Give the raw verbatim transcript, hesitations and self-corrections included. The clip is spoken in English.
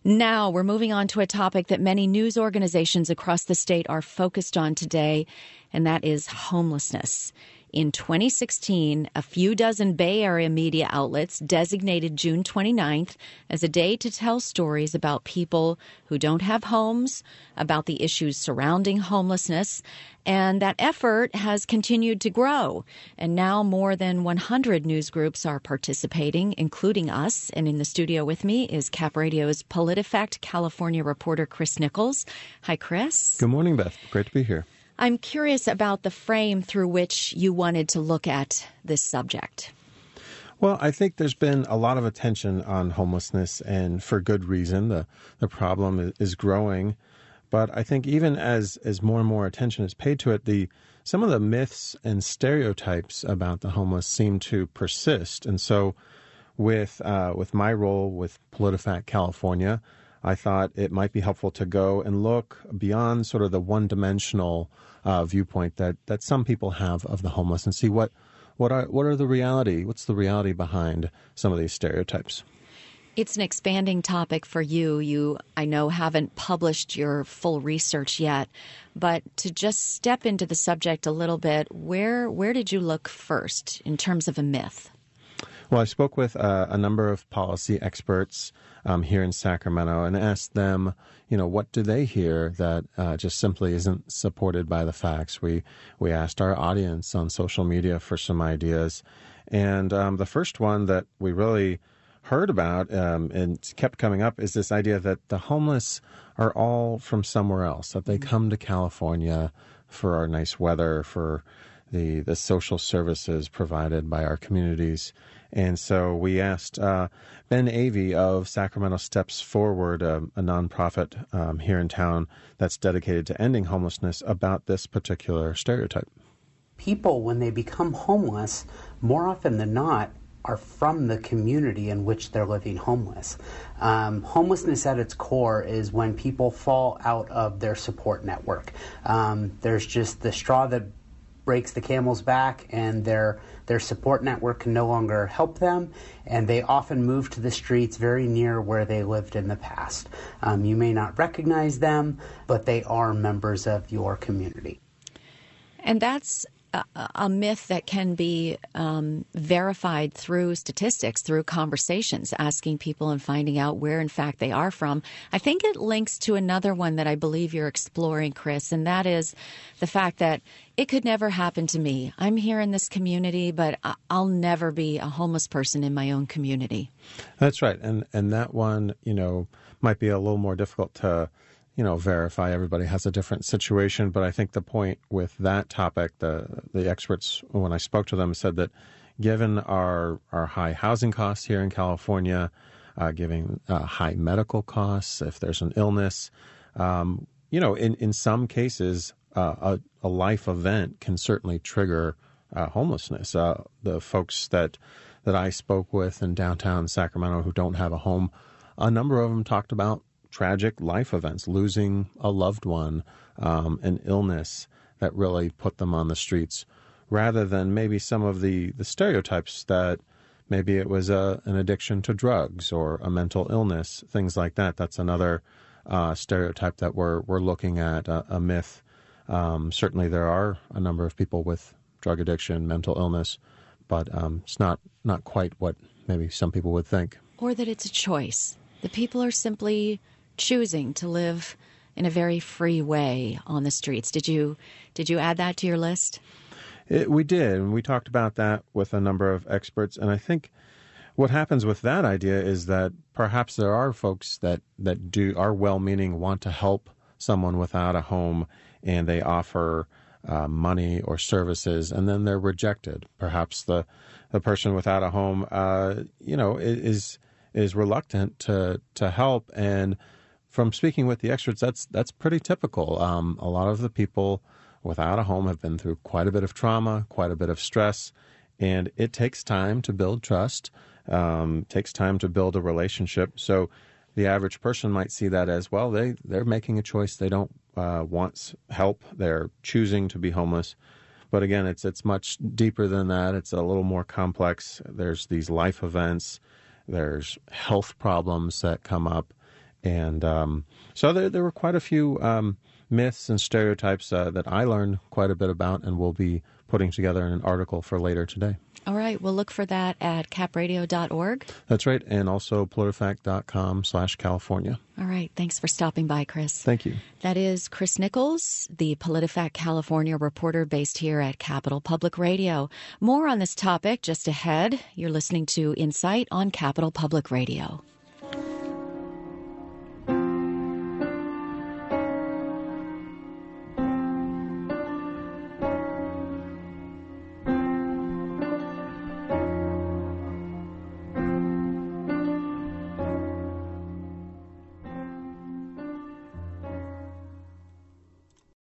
Now we're moving on to a topic that many news organizations across the state are focused on today, and that is homelessness. In twenty sixteen, a few dozen Bay Area media outlets designated June twenty-ninth as a day to tell stories about people who don't have homes, about the issues surrounding homelessness, and that effort has continued to grow. And now more than one hundred news groups are participating, including us. And in the studio with me is Cap Radio's PolitiFact California reporter Chris Nichols. Hi, Chris. Good morning, Beth. Great to be here. I'm curious about the frame through which you wanted to look at this subject. Well, I think there's been a lot of attention on homelessness, and for good reason. The the problem is growing. But I think even as, as more and more attention is paid to it, the some of the myths and stereotypes about the homeless seem to persist. And so with uh, with my role with PolitiFact California, I thought it might be helpful to go and look beyond sort of the one-dimensional uh, viewpoint that, that some people have of the homeless and see what what are what are the reality, what's the reality behind some of these stereotypes. It's an expanding topic for you. You, I know, haven't published your full research yet, but to just step into the subject a little bit, where where did you look first in terms of a myth? Well, I spoke with uh, a number of policy experts um, here in Sacramento and asked them, you know, what do they hear that uh, just simply isn't supported by the facts? We we asked our audience on social media for some ideas, and um, the first one that we really heard about um, and kept coming up is this idea that the homeless are all from somewhere else, that they come to California for our nice weather, for the the social services provided by our communities. And so we asked uh, Ben Avey of Sacramento Steps Forward, a, a nonprofit um, here in town that's dedicated to ending homelessness, about this particular stereotype. People, when they become homeless, more often than not, are from the community in which they're living homeless. Um, homelessness at its core is when people fall out of their support network. Um, there's just the straw that breaks the camel's back, and their their support network can no longer help them, and they often move to the streets very near where they lived in the past. Um, you may not recognize them, but they are members of your community. And that's a, a myth that can be um, verified through statistics, through conversations, asking people and finding out where, in fact, they are from. I think it links to another one that I believe you're exploring, Chris, and that is the fact that it could never happen to me. I'm here in this community, but I'll never be a homeless person in my own community. That's right. And and that one, you know, might be a little more difficult to, you know, verify. Everybody has a different situation. But I think the point with that topic, the the experts, when I spoke to them, said that given our, our high housing costs here in California, uh, giving uh, high medical costs, if there's an illness, um, you know, in, in some cases, Uh, a, a life event can certainly trigger uh, homelessness. Uh, the folks that that I spoke with in downtown Sacramento who don't have a home, a number of them talked about tragic life events, losing a loved one, um, an illness that really put them on the streets, rather than maybe some of the, the stereotypes that maybe it was a, an addiction to drugs or a mental illness, things like that. That's another uh, stereotype that we're, we're looking at, a, a myth. Um, certainly there are a number of people with drug addiction, mental illness, but um, it's not, not quite what maybe some people would think. Or that it's a choice. The people are simply choosing to live in a very free way on the streets. Did you did you add that to your list? It, we did, and we talked about that with a number of experts, and I think what happens with that idea is that perhaps there are folks that, that do are well-meaning, want to help someone without a home, and they offer uh, money or services, and then they're rejected. Perhaps the the person without a home, uh, you know, is is reluctant to to help. And from speaking with the experts, that's that's pretty typical. Um, a lot of the people without a home have been through quite a bit of trauma, quite a bit of stress, and it takes time to build trust. Um, takes time to build a relationship. So the average person might see that as, well, they, they're making a choice. They don't uh, want help. They're choosing to be homeless. But again, it's it's much deeper than that. It's a little more complex. There's these life events. There's health problems that come up. And um, so there, there were quite a few um, myths and stereotypes uh, that I learned quite a bit about, and we'll be putting together an article for later today. All right. We'll look for that at cap radio dot org. That's right. And also politifact.com slash California. All right. Thanks for stopping by, Chris. Thank you. That is Chris Nichols, the PolitiFact California reporter based here at Capital Public Radio. More on this topic just ahead. You're listening to Insight on Capital Public Radio.